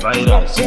virus.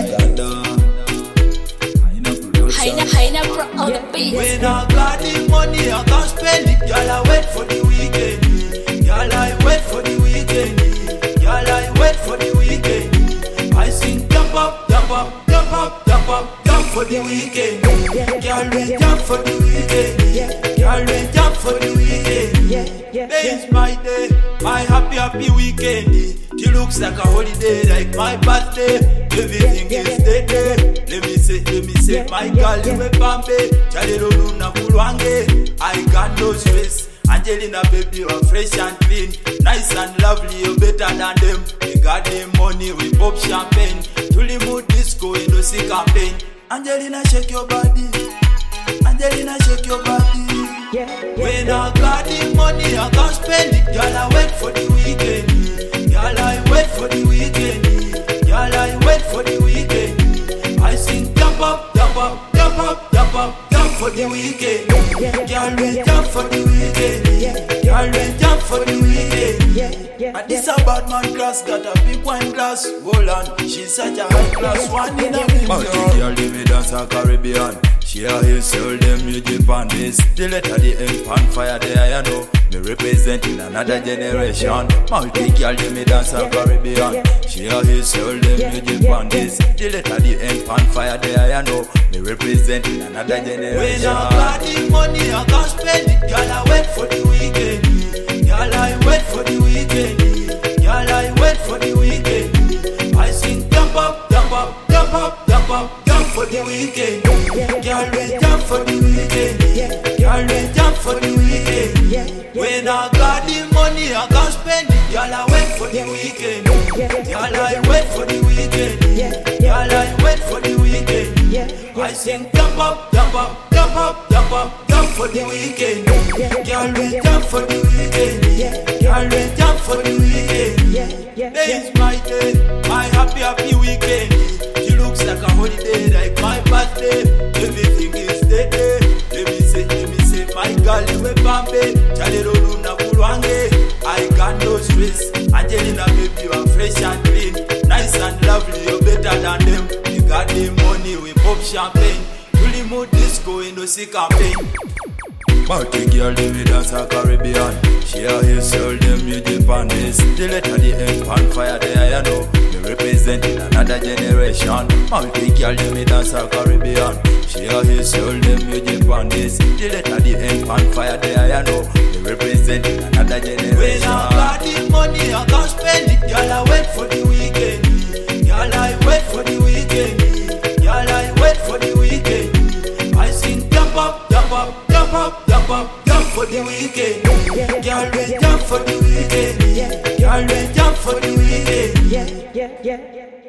Haina pro on the beat. When I got the money, I can spend it. Girl, I wait for the weekend. Girl, I wait for the weekend. Girl, I wait for the weekend. I sing jump up, jump up, jump up, jump up, jump for the weekend. Girl, we jump for the weekend. Girl, we jump for the weekend. Today is my day, my happy weekend. She looks like a holiday, like my birthday. Everything is dead. Let me say, my girl, you a Bambi. Chalero luna kulwange. I got no stress. Angelina, baby, you are fresh and clean, nice and lovely. You better than them. We got the money, we pop champagne. Tulimu disco, you know see campaign. Angelina, shake your body. Angelina, shake your body. When I got the money, I can spend it. Girl, I wait for the weekend. Girl, I wait for the weekend. Girl, I wait for the weekend. I sing jump up, jump up, jump up, jump up, jump for the weekend. Girl, we jump for the weekend. Girl, we jump for the weekend. And this a bad man class, got a big wine glass. Hold on, she's such a high class, one in a million. Girl, let me dance a Caribbean. She a hill, sell them music on this. The letter, the ink, pan fire there, you know. Me representing another generation. Multi girl, let me dance a Caribbean. She a hill, sell them music on this. The letter, the ink, pan fire there, you know. Me representing another generation. When I got the money, I can spend it. Girl, I wait for the weekend. Girl, I wait for the weekend. Girl, I wait for the weekend. I sing jump up, jump up, jump up, jump up, jump for the weekend. Girl, we jump for the weekend. Girl, we jump for the weekend. When I got the money, I can spend it. Girl, I wait for the weekend. Girl, I wait for the weekend. Girl, I wait for the weekend. I sing jump up, jump up, jump up, jump up, jump for the weekend. Girl, we jump for the weekend. Girl, we jump for the weekend. Today is my day, my happy weekend. She looks like a holiday, like my birthday. Everything is dead. Let me say, my girl, you a Bambi. Chalero luna kulwange. I got no stress. Angelina, baby, you are fresh and clean, nice and lovely. You better than them. We got the money, we pop champagne. Tulimu disco, you know see campaign. Multi girl, let me dance a Caribbean. She a hill, sell them music on this. The letter, the ink, pan fire there, you know. Me representing another generation. Multi girl, let me dance a Caribbean. She a hill, sell them music on this. The letter, the ink, pan fire there, you know. Me representing another generation. When I got the money, I can spend it. Girl, I wait for the weekend. Girl, I wait for the weekend. Girl, I wait for the weekend. I sing jump up, jump up, jump up, jump up, jump for the weekend. Girl, we jump for the weekend. Girl, we jump for the weekend.